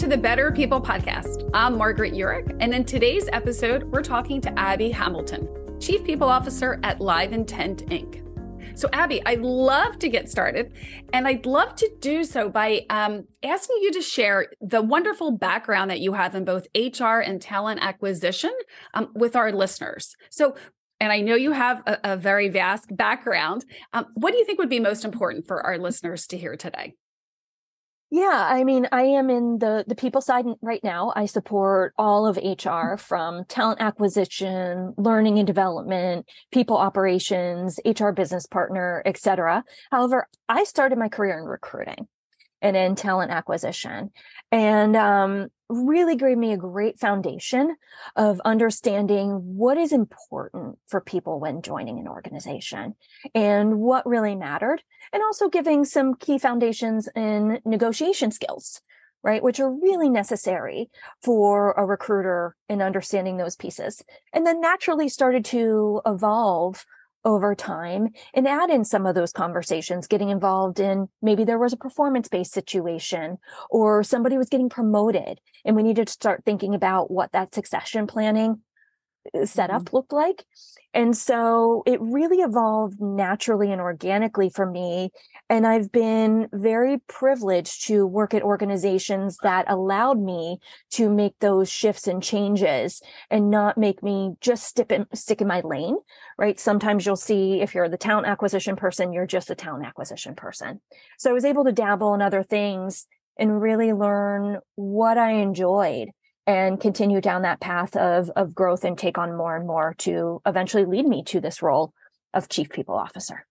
the Better People podcast. I'm Margaret Urich, and in today's episode, we're talking to Abby Hamilton, Chief People Officer at LiveIntent, Inc. So Abby, I'd love to get started, and I'd love to do so by asking you to share the wonderful background that you have in both HR and talent acquisition with our listeners. So, and I know you have a very vast background. What do you think would be most important for our listeners to hear today? Yeah, I mean, I am in the people side right now. I support all of HR from talent acquisition, learning and development, people operations, HR business partner, et cetera. However, I started my career in recruiting and in talent acquisition, and really gave me a great foundation of understanding what is important for people when joining an organization and what really mattered, and also giving some key foundations in negotiation skills, right, which are really necessary for a recruiter in understanding those pieces. And then naturally started to evolve over time and add in some of those conversations, getting involved in maybe there was a performance-based situation or somebody was getting promoted and we needed to start thinking about what that succession planning setup looked like. And so it really evolved naturally and organically for me. And I've been very privileged to work at organizations that allowed me to make those shifts and changes and not make me just stick in my lane, right? Sometimes you'll see if you're the talent acquisition person, you're just a talent acquisition person. So I was able to dabble in other things and really learn what I enjoyed and continue down that path of growth and take on more and more to eventually lead me to this role of Chief People Officer.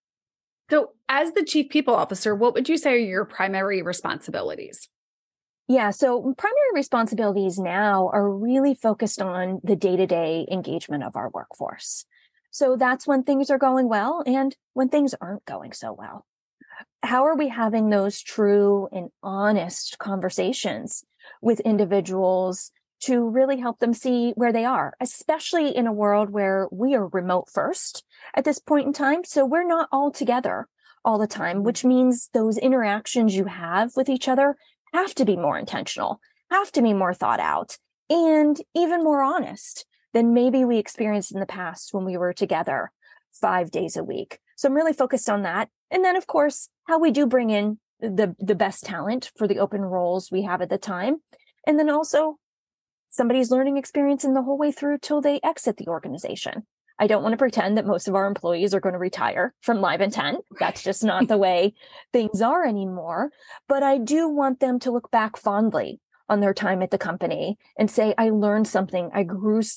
So as the Chief People Officer, what would you say are your primary responsibilities? Yeah, so primary responsibilities now are really focused on the day-to-day engagement of our workforce. So that's when things are going well and when things aren't going so well. How are we having those true and honest conversations with individuals to really help them see where they are, especially in a world where we are remote first at this point in time. So we're not all together all the time, which means those interactions you have with each other have to be more intentional, have to be more thought out, and even more honest than maybe we experienced in the past when we were together 5 days a week. So I'm really focused on that. And then, of course, how we do bring in the best talent for the open roles we have at the time. And then also somebody's learning experience in the whole way through till they exit the organization. I don't want to pretend that most of our employees are going to retire from LiveIntent. That's just not the way things are anymore. But I do want them to look back fondly on their time at the company and say, I learned something, I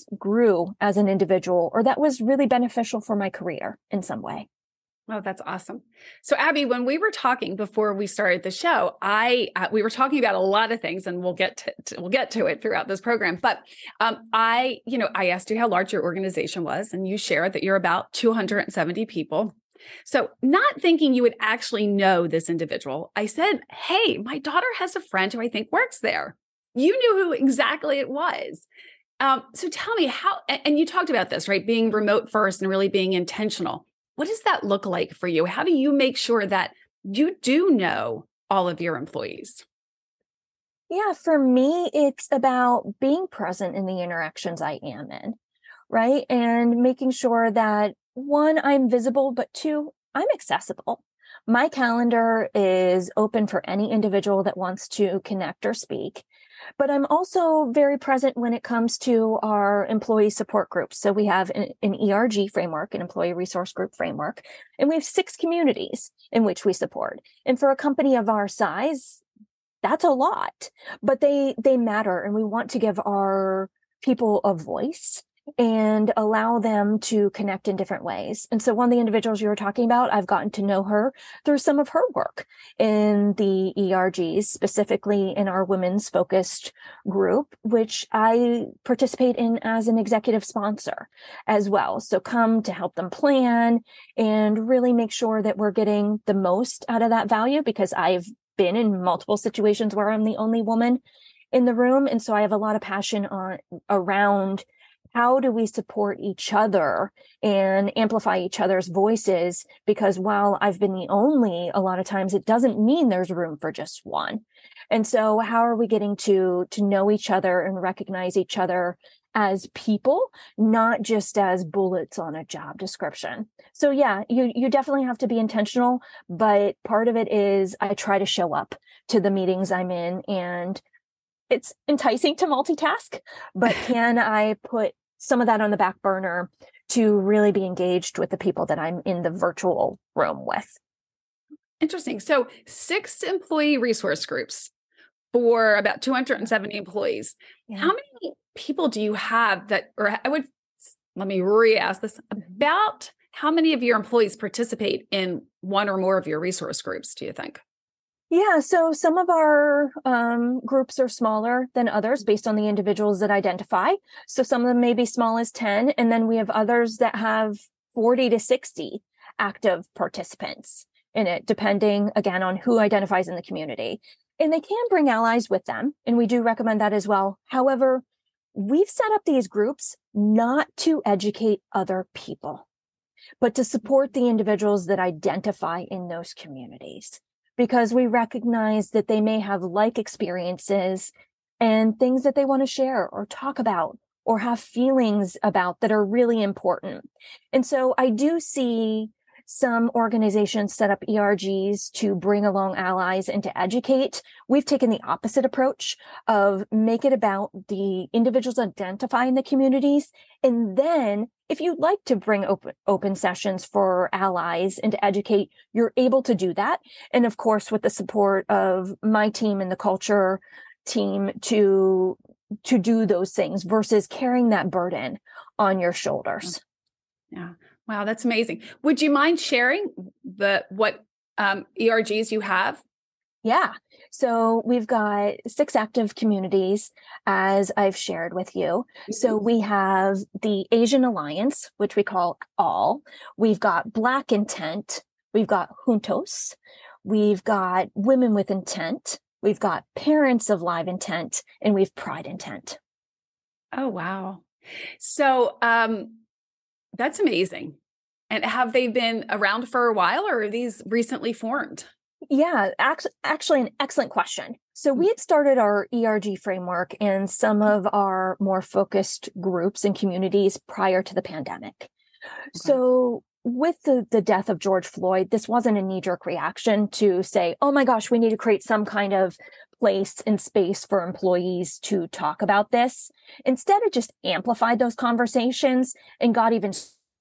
grew as an individual, or that was really beneficial for my career in some way. Oh, that's awesome. So Abby, when we were talking before we started the show, we were talking about a lot of things, and we'll get to it throughout this program. But I asked you how large your organization was, and you shared that you're about 270 people. So not thinking you would actually know this individual, I said, hey, my daughter has a friend who I think works there. You knew who exactly it was. So tell me how, and you talked about this, right? Being remote first and really being intentional. What does that look like for you? How do you make sure that you do know all of your employees? Yeah, for me, it's about being present in the interactions I am in, right? And making sure that, one, I'm visible, but two, I'm accessible. My calendar is open for any individual that wants to connect or speak. But I'm also very present when it comes to our employee support groups. So we have an ERG framework, an employee resource group framework, and we have 6 communities in which we support. And for a company of our size, that's a lot, but they matter. And we want to give our people a voice and allow them to connect in different ways. And so one of the individuals you were talking about, I've gotten to know her through some of her work in the ERGs, specifically in our women's focused group, which I participate in as an executive sponsor as well. So come to help them plan and really make sure that we're getting the most out of that value, because I've been in multiple situations where I'm the only woman in the room. And so I have a lot of passion around how do we support each other and amplify each other's voices? Because while I've been the only, a lot of times it doesn't mean there's room for just one. And so how are we getting to know each other and recognize each other as people, not just as bullets on a job description? So yeah, you definitely have to be intentional, but part of it is I try to show up to the meetings I'm in, and it's enticing to multitask, but can I put some of that on the back burner to really be engaged with the people that I'm in the virtual room with? Interesting. So 6 employee resource groups for about 270 employees. Yeah. How many people do you have let me re-ask this, about how many of your employees participate in one or more of your resource groups, do you think? Yeah, so some of our groups are smaller than others based on the individuals that identify. So some of them may be small as 10, and then we have others that have 40 to 60 active participants in it, depending, again, on who identifies in the community. And they can bring allies with them, and we do recommend that as well. However, we've set up these groups not to educate other people, but to support the individuals that identify in those communities, because we recognize that they may have like experiences and things that they want to share or talk about or have feelings about that are really important. And so I do see some organizations set up ERGs to bring along allies and to educate. We've taken the opposite approach of make it about the individuals identifying the communities. And then if you'd like to bring open sessions for allies and to educate, you're able to do that. And of course, with the support of my team and the culture team to do those things versus carrying that burden on your shoulders. Yeah. Wow, that's amazing. Would you mind sharing what ERGs you have? Yeah. So we've got 6 active communities, as I've shared with you. So we have the Asian Alliance, which we call ALL. We've got Black Intent. We've got Juntos. We've got Women with Intent. We've got Parents of Live Intent, and we've Pride Intent. Oh, wow. So that's amazing. And have they been around for a while, or are these recently formed? Yeah, actually an excellent question. So we had started our ERG framework and some of our more focused groups and communities prior to the pandemic. Okay. So with the death of George Floyd, this wasn't a knee-jerk reaction to say, oh my gosh, we need to create some kind of place and space for employees to talk about this. Instead, it just amplified those conversations and got even.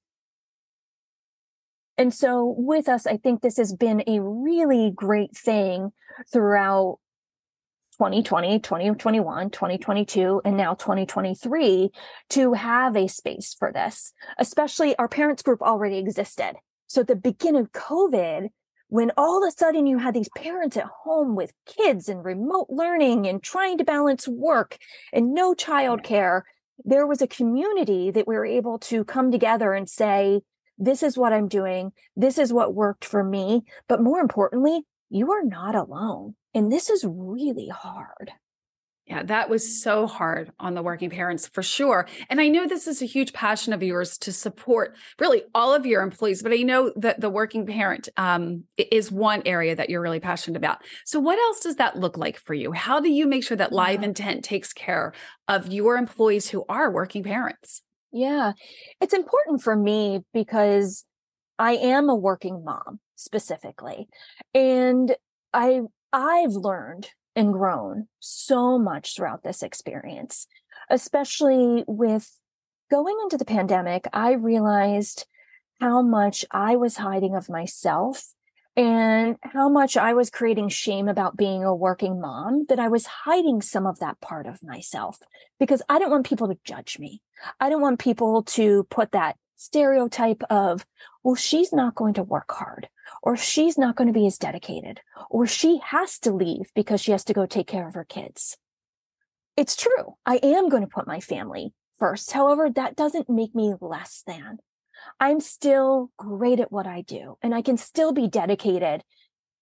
And so with us, I think this has been a really great thing throughout 2020, 2021, 2022, and now 2023 to have a space for this. Especially our parents group already existed. So at the beginning of COVID, when all of a sudden you had these parents at home with kids and remote learning and trying to balance work and no childcare, there was a community that we were able to come together and say, this is what I'm doing. This is what worked for me. But more importantly, you are not alone. And this is really hard. Yeah, that was so hard on the working parents for sure. And I know this is a huge passion of yours to support really all of your employees, but I know that the working parent is one area that you're really passionate about. So what else does that look like for you? How do you make sure that Live Intent takes care of your employees who are working parents? Yeah, it's important for me because I am a working mom specifically. And I've learned and grown so much throughout this experience, especially with going into the pandemic. I realized how much I was hiding of myself and how much I was creating shame about being a working mom, that I was hiding some of that part of myself because I didn't want people to judge me. I don't want people to put that stereotype of, well, she's not going to work hard, or she's not going to be as dedicated, or she has to leave because she has to go take care of her kids. It's true. I am going to put my family first. However, that doesn't make me less than. I'm still great at what I do, and I can still be dedicated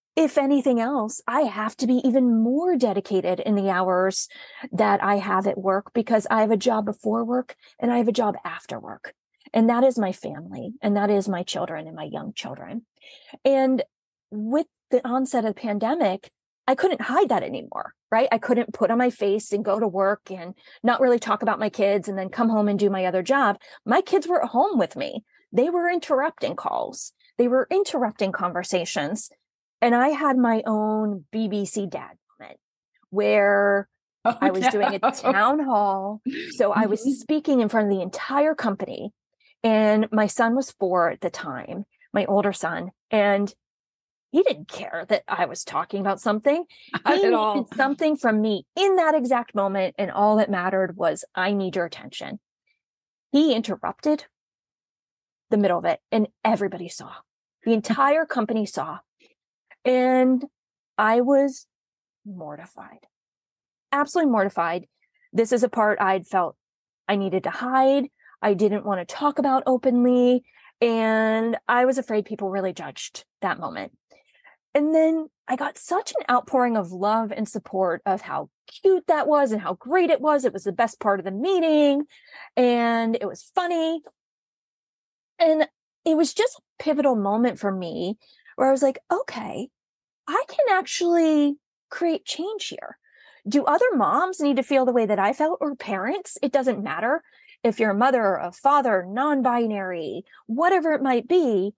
if anything else, I have to be even more dedicated in the hours that I have at work, because I have a job before work and I have a job after work. And that is my family, and that is my children and my young children. And with the onset of the pandemic, I couldn't hide that anymore, right? I couldn't put on my face and go to work and not really talk about my kids and then come home and do my other job. My kids were at home with me. They were interrupting calls. They were interrupting conversations. And I had my own BBC dad moment where I was doing a town hall. So I was speaking in front of the entire company, and my son was 4 at the time, my older son, and he didn't care that I was talking about something. Not He at all. needed something from me in that exact moment. And all that mattered was, I need your attention. He interrupted the middle of it, and everybody saw. The entire company saw. And I was mortified, absolutely mortified. This is a part I'd felt I needed to hide. I didn't want to talk about openly. And I was afraid people really judged that moment. And then I got such an outpouring of love and support of how cute that was and how great it was. It was the best part of the meeting, and it was funny. And it was just a pivotal moment for me where I was like, okay, I can actually create change here. Do other moms need to feel the way that I felt, or parents? It doesn't matter if you're a mother, a father, non-binary, whatever it might be,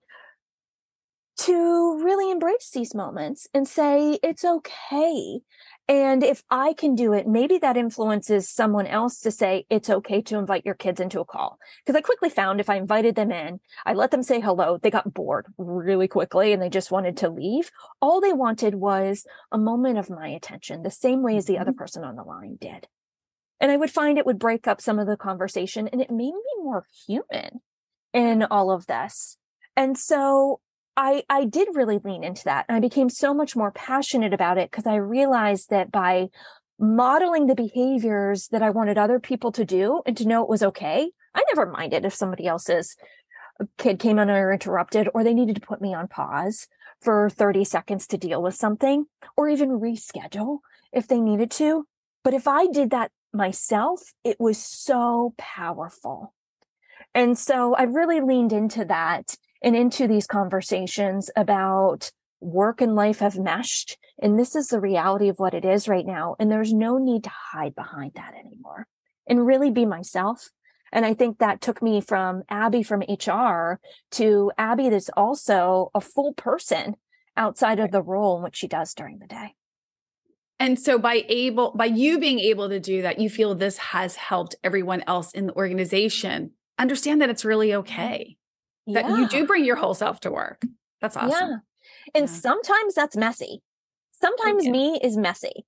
to really embrace these moments and say, it's okay. And if I can do it, maybe that influences someone else to say, it's okay to invite your kids into a call. Because I quickly found if I invited them in, I let them say hello, they got bored really quickly and they just wanted to leave. All they wanted was a moment of my attention, the same way as the other person on the line did. And I would find it would break up some of the conversation, and it made me more human in all of this. And so I did really lean into that. And I became so much more passionate about it because I realized that by modeling the behaviors that I wanted other people to do and to know it was okay, I never minded if somebody else's kid came in uninterrupted, or they needed to put me on pause for 30 seconds to deal with something, or even reschedule if they needed to. But if I did that myself, it was so powerful. And so I really leaned into that and into these conversations about work and life have meshed. And this is the reality of what it is right now. And there's no need to hide behind that anymore, and really be myself. And I think that took me from Abby from HR to Abby that's also a full person outside of the role in what she does during the day. And so by you being able to do that, you feel this has helped everyone else in the organization understand that it's really okay. That you do bring your whole self to work. That's awesome. Yeah. And sometimes that's messy. Sometimes me is messy.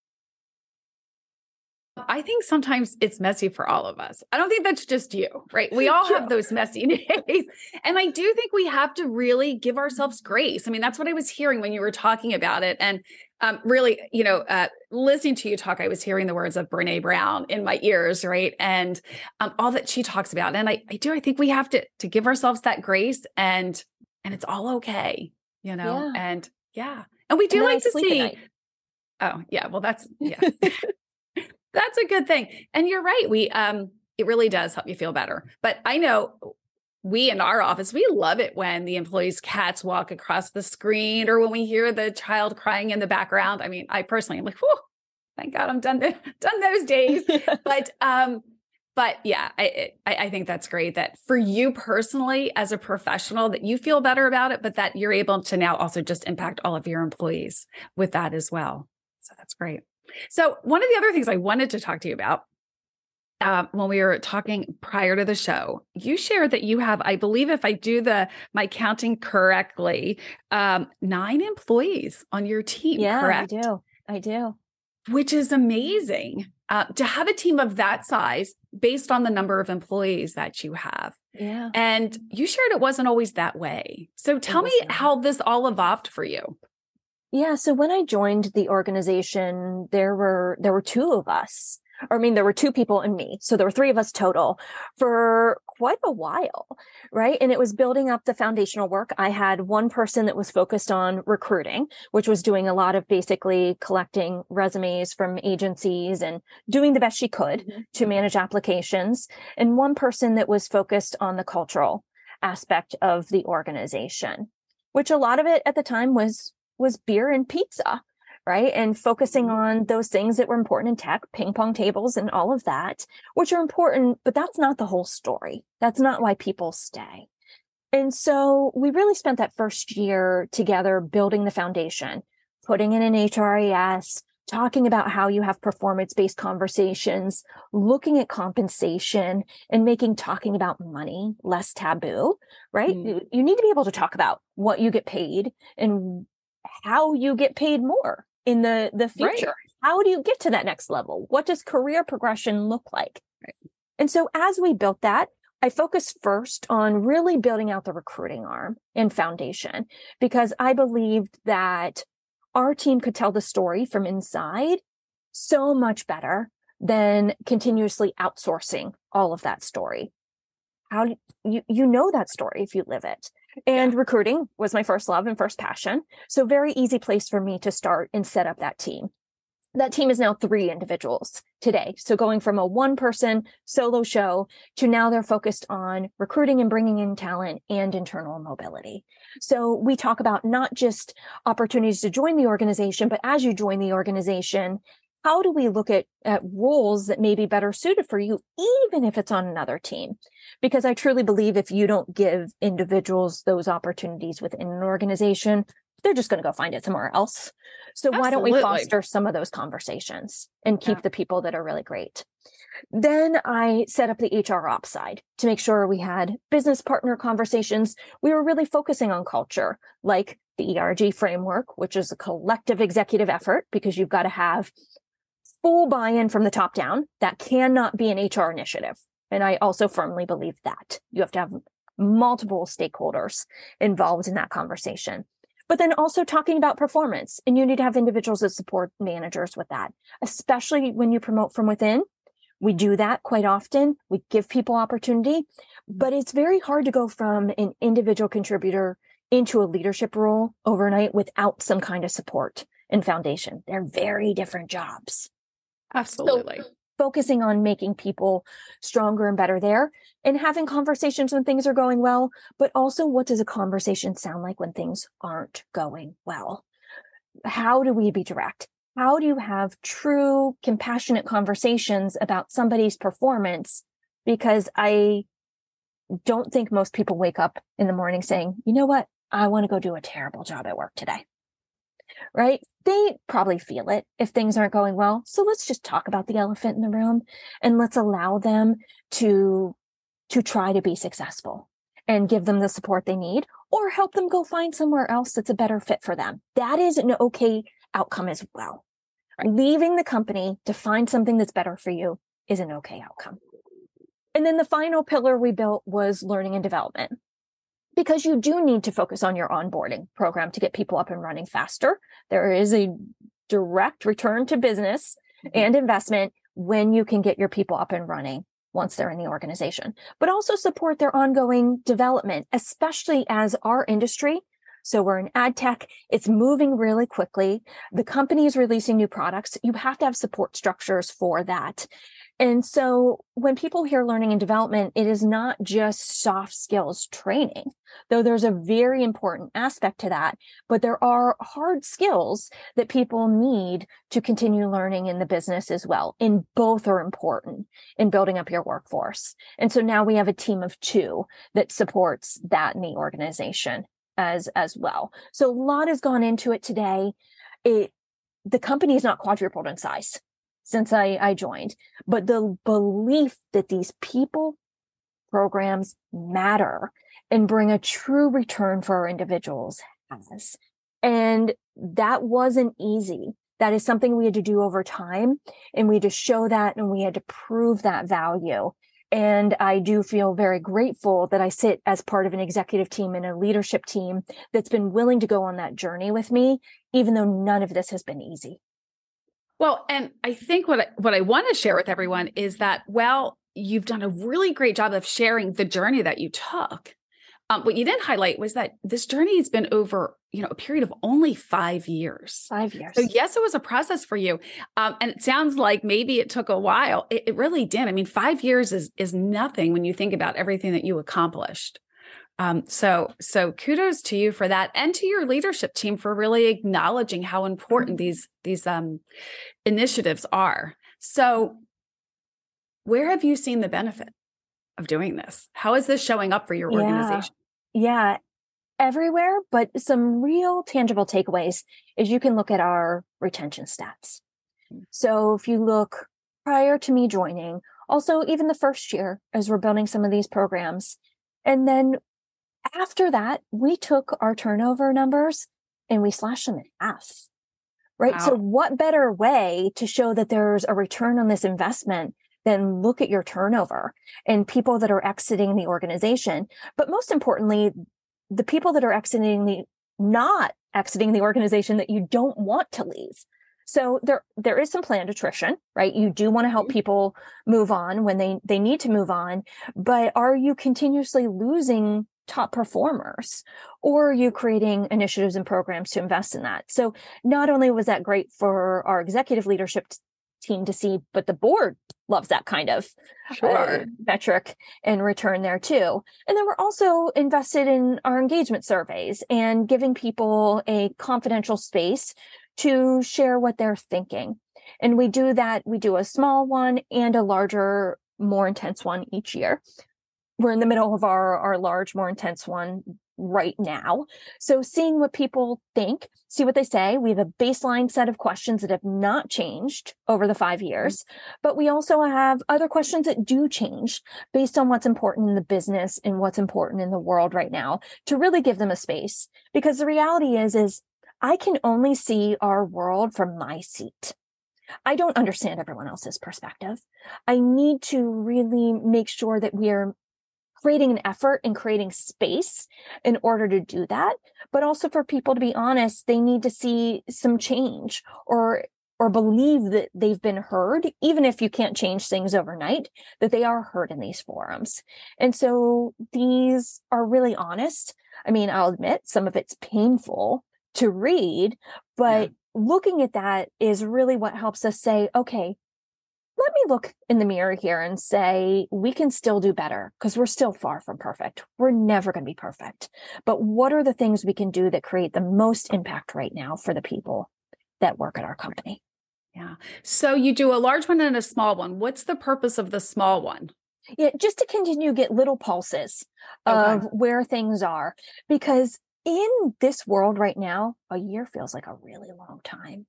I think sometimes it's messy for all of us. I don't think that's just you, right? We all have those messy days. And I do think we have to really give ourselves grace. I mean, that's what I was hearing when you were talking about it. And really, listening to you talk, I was hearing the words of Brené Brown in my ears, right? And all that she talks about. And I think we have to give ourselves that grace, and it's all okay, and And we do like to see. Oh, yeah. Well, that's, that's a good thing. And you're right. It really does help you feel better. But I know we in our office, we love it when the employees' cats walk across the screen, or when we hear the child crying in the background. I mean, I personally am like, whew, thank God I'm done those days. But yeah, I think that's great that for you personally as a professional, that you feel better about it, but that you're able to now also just impact all of your employees with that as well. So that's great. So one of the other things I wanted to talk to you about when we were talking prior to the show, you shared that you have, I believe if I do my counting correctly, 9 employees on your team, correct? I do. Which is amazing to have a team of that size based on the number of employees that you have. Yeah. And you shared it wasn't always that way. So tell me how this all evolved for you. Yeah. So when I joined the organization, there were 2 of us. Or, I mean, there were 2 people and me. So there were 3 of us total. For quite a while, right? And it was building up the foundational work. I had one person that was focused on recruiting, which was doing a lot of basically collecting resumes from agencies and doing the best she could to manage applications. And one person that was focused on the cultural aspect of the organization, which a lot of it at the time was beer and pizza, right? And focusing on those things that were important in tech, ping pong tables and all of that, which are important, but that's not the whole story. That's not why people stay. And so we really spent that first year together building the foundation, putting in an HRIS, talking about how you have performance-based conversations, looking at compensation and making talking about money less taboo, right? You need to be able to talk about what you get paid and how you get paid more in the future. Right. How do you get to that next level? What does career progression look like? Right. And so as we built that, I focused first on really building out the recruiting arm and foundation, because I believed that our team could tell the story from inside so much better than continuously outsourcing all of that story. How do you know that story if you live it? And recruiting was my first love and first passion. So very easy place for me to start and set up that team. That team is now 3 individuals today. So going from a 1-person solo show to now they're focused on recruiting and bringing in talent and internal mobility. So we talk about not just opportunities to join the organization, but as you join the organization, how do we look at roles that may be better suited for you, even if it's on another team? Because I truly believe if you don't give individuals those opportunities within an organization, they're just going to go find it somewhere else. So Why don't we foster some of those conversations and keep the people that are really great? Then I set up the HR ops side to make sure we had business partner conversations. We were really focusing on culture, like the ERG framework, which is a collective executive effort, because you've got to have full buy-in from the top down. That cannot be an HR initiative. And I also firmly believe that you have to have multiple stakeholders involved in that conversation. But then also talking about performance, and you need to have individuals that support managers with that, especially when you promote from within. We do that quite often. We give people opportunity, but it's very hard to go from an individual contributor into a leadership role overnight without some kind of support and foundation. They're very different jobs. Absolutely. So focusing on making people stronger and better there, and having conversations when things are going well, but also what does a conversation sound like when things aren't going well? How do we be direct? How do you have true, compassionate conversations about somebody's performance? Because I don't think most people wake up in the morning saying, you know what? I want to go do a terrible job at work today. Right? They probably feel it if things aren't going well. So let's just talk about the elephant in the room and let's allow them to try to be successful and give them the support they need, or help them go find somewhere else that's a better fit for them. That is an okay outcome as well. Right? Leaving the company to find something that's better for you is an okay outcome. And then the final pillar we built was learning and development, because you do need to focus on your onboarding program to get people up and running faster. There is a direct return to business and investment when you can get your people up and running once they're in the organization, but also support their ongoing development, especially as our industry. So we're in ad tech. It's moving really quickly. The company is releasing new products. You have to have support structures for that. And so when people hear learning and development, it is not just soft skills training, though there's a very important aspect to that. But there are hard skills that people need to continue learning in the business as well. And both are important in building up your workforce. And so now we have a team of 2 that supports that in the organization as well. So a lot has gone into it today. The company is not quadrupled in size since I joined, but the belief that these people programs matter and bring a true return for our individuals has. And that wasn't easy. That is something we had to do over time, and we had to show that, and we had to prove that value. And I do feel very grateful that I sit as part of an executive team and a leadership team that's been willing to go on that journey with me, even though none of this has been easy. Well, and I think what I want to share with everyone is that, well, you've done a really great job of sharing the journey that you took. What you didn't highlight was that this journey has been over, a period of only 5 years. 5 years. So yes, it was a process for you. And it sounds like maybe it took a while. It really did. I mean, 5 years is nothing when you think about everything that you accomplished. So kudos to you for that, and to your leadership team for really acknowledging how important these initiatives are. So where have you seen the benefit of doing this? How is this showing up for your organization? Yeah, everywhere, but some real tangible takeaways is you can look at our retention stats. So if you look prior to me joining, also even the first year as we're building some of these programs, and then after that, we took our turnover numbers and we slashed them in half, right? Wow. So what better way to show that there's a return on this investment than look at your turnover and people that are exiting the organization. But most importantly, the people that are not exiting the organization that you don't want to leave. So there is some planned attrition, right? You do want to help people move on when they need to move on, but are you continuously losing top performers, or are you creating initiatives and programs to invest in that? So not only was that great for our executive leadership team to see, but the board loves that kind of metric and return there too. And then we're also invested in our engagement surveys and giving people a confidential space to share what they're thinking. And we do that. We do a small one and a larger, more intense one each year. We're in the middle of our large, more intense one right now. So seeing what people think, see what they say. We have a baseline set of questions that have not changed over the 5 years, but we also have other questions that do change based on what's important in the business and what's important in the world right now, to really give them a space. Because the reality is I can only see our world from my seat. I don't understand everyone else's perspective. I need to really make sure that we are creating an effort and creating space in order to do that. But also for people to be honest, they need to see some change or believe that they've been heard, even if you can't change things overnight, that they are heard in these forums. And so these are really honest. I mean, I'll admit some of it's painful to read, but looking at that is really what helps us say, okay, let me look in the mirror here and say, we can still do better, because we're still far from perfect. We're never going to be perfect. But what are the things we can do that create the most impact right now for the people that work at our company? Yeah. So you do a large one and a small one. What's the purpose of the small one? Yeah, just to continue to get little pulses of where things are. Because in this world right now, a year feels like a really long time.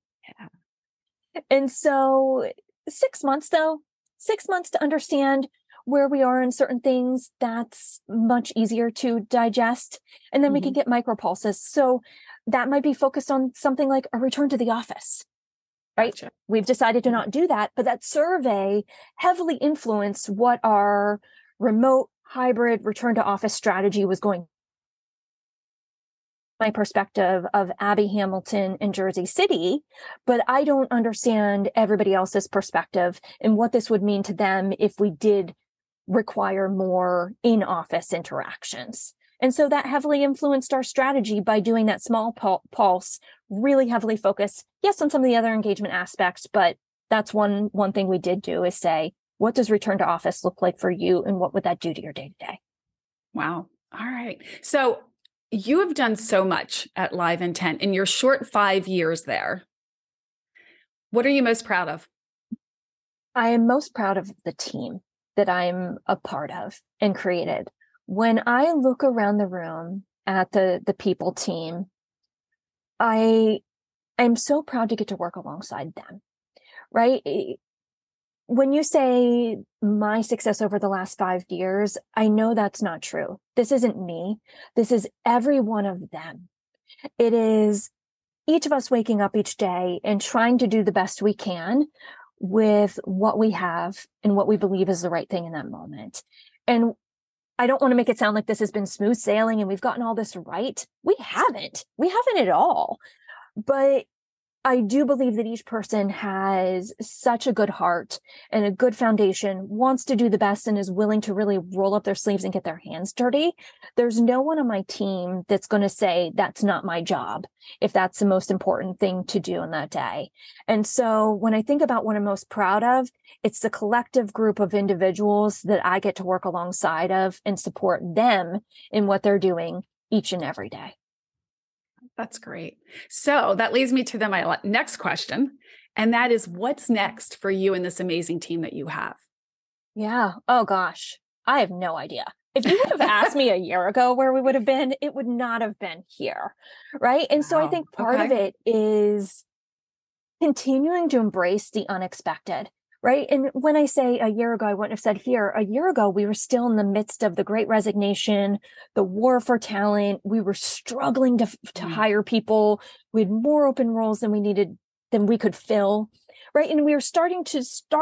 Yeah. And so 6 months, though, 6 months to understand where we are in certain things, that's much easier to digest. And then we can get micro pulses. So that might be focused on something like a return to the office, right? Gotcha. We've decided to not do that, but that survey heavily influenced what our remote hybrid return to office strategy was going. My perspective of Abby Hamilton in Jersey City, but I don't understand everybody else's perspective and what this would mean to them if we did require more in-office interactions. And so that heavily influenced our strategy by doing that small pulse, really heavily focused, yes, on some of the other engagement aspects, but that's one thing we did do is say, what does return to office look like for you, and what would that do to your day-to-day? Wow. All right. So you have done so much at Live Intent in your short 5 years there. What are you most proud of? I am most proud of the team that I'm a part of and created. When I look around the room at the people team, I'm so proud to get to work alongside them, right? When you say my success over the last 5 years, I know that's not true. This isn't me. This is every one of them. It is each of us waking up each day and trying to do the best we can with what we have and what we believe is the right thing in that moment. And I don't want to make it sound like this has been smooth sailing and we've gotten all this right. We haven't at all. But I do believe that each person has such a good heart and a good foundation, wants to do the best, and is willing to really roll up their sleeves and get their hands dirty. There's no one on my team that's going to say, that's not my job, if that's the most important thing to do in that day. And so when I think about what I'm most proud of, it's the collective group of individuals that I get to work alongside of and support them in what they're doing each and every day. That's great. So that leads me to my next question. And that is, what's next for you and this amazing team that you have? Yeah. Oh, gosh. I have no idea. If you would have asked me a year ago where we would have been, it would not have been here. Right. And so I think part of it is continuing to embrace the unexpected. Right. And when I say a year ago, I wouldn't have said here. A year ago, we were still in the midst of the Great Resignation, the war for talent. We were struggling to hire people. We had more open roles than we could fill. Right. And we were starting to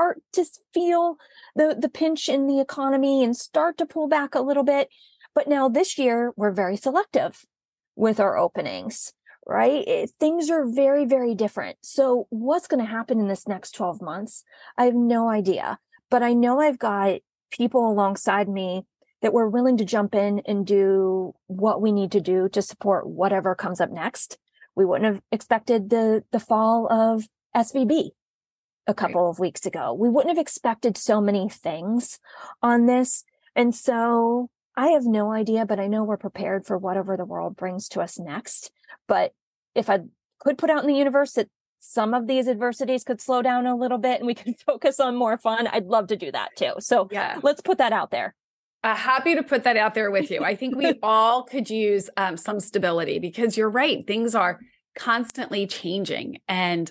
feel the pinch in the economy and start to pull back a little bit. But now this year, we're very selective with our openings. Right? Things are very, very different. So what's going to happen in this next 12 months? I have no idea, but I know I've got people alongside me that we're willing to jump in and do what we need to do to support whatever comes up next. We wouldn't have expected the fall of SVB a couple of weeks ago. We wouldn't have expected so many things on this. And so I have no idea, but I know we're prepared for whatever the world brings to us next. But if I could put out in the universe that some of these adversities could slow down a little bit and we could focus on more fun, I'd love to do that too. So let's put that out there. Happy to put that out there with you. I think we all could use some stability, because you're right. Things are constantly changing and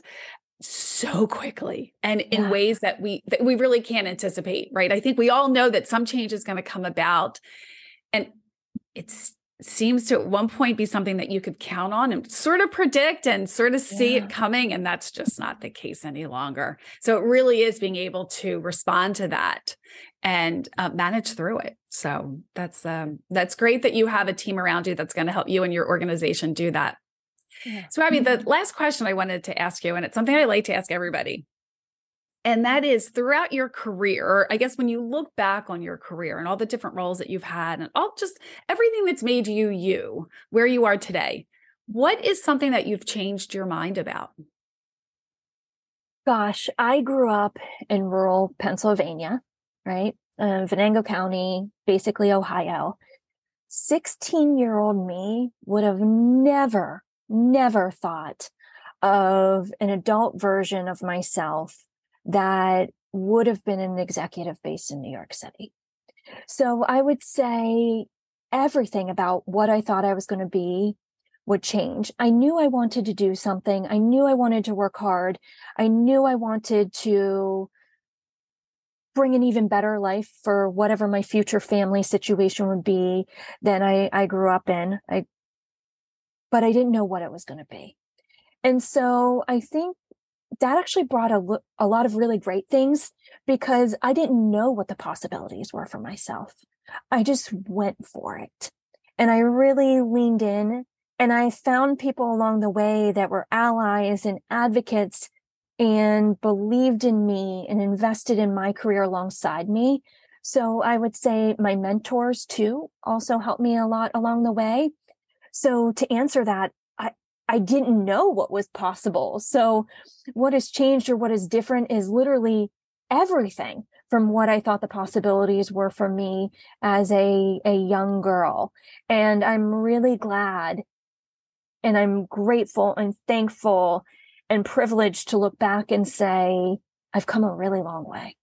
so quickly and in ways that we really can't anticipate, right? I think we all know that some change is going to come about, and it seems to at one point be something that you could count on and sort of predict and sort of see it coming. And that's just not the case any longer. So it really is being able to respond to that and manage through it. So that's great that you have a team around you that's going to help you and your organization do that. Yeah. So Abby, the last question I wanted to ask you, and it's something I like to ask everybody, and that is, throughout your career, or I guess when you look back on your career and all the different roles that you've had and all just everything that's made you where you are today, what is something that you've changed your mind about? Gosh, I grew up in rural Pennsylvania, right? Venango County, basically Ohio. 16-year-old me would have never thought of an adult version of myself that would have been an executive based in New York City. So I would say everything about what I thought I was going to be would change. I knew I wanted to do something. I knew I wanted to work hard. I knew I wanted to bring an even better life for whatever my future family situation would be than I grew up in. But I didn't know what it was going to be. And so I think that actually brought a lot of really great things, because I didn't know what the possibilities were for myself. I just went for it. And I really leaned in, and I found people along the way that were allies and advocates and believed in me and invested in my career alongside me. So I would say my mentors too also helped me a lot along the way. So to answer that, I didn't know what was possible. So what has changed or what is different is literally everything from what I thought the possibilities were for me as a young girl. And I'm really glad, and I'm grateful and thankful and privileged to look back and say, I've come a really long way.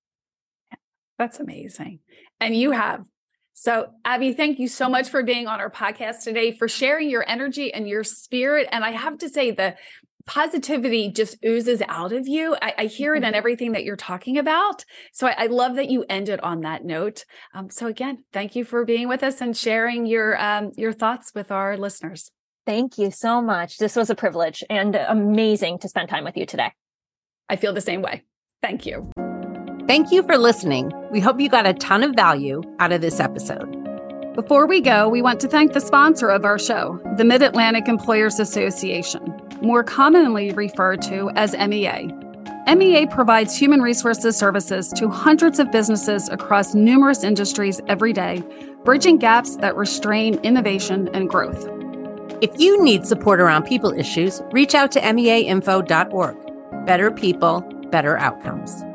That's amazing. And you have. So Abby, thank you so much for being on our podcast today, for sharing your energy and your spirit. And I have to say, the positivity just oozes out of you. I hear it in everything that you're talking about. So I love that you ended on that note. So again, thank you for being with us and sharing your thoughts with our listeners. Thank you so much. This was a privilege and amazing to spend time with you today. I feel the same way. Thank you. Thank you for listening. We hope you got a ton of value out of this episode. Before we go, we want to thank the sponsor of our show, the Mid-Atlantic Employers Association. more commonly referred to as MEA. MEA provides human resources services to hundreds of businesses across numerous industries every day, bridging gaps that restrain innovation and growth. If you need support around people issues, reach out to meainfo.org. Better people, better outcomes.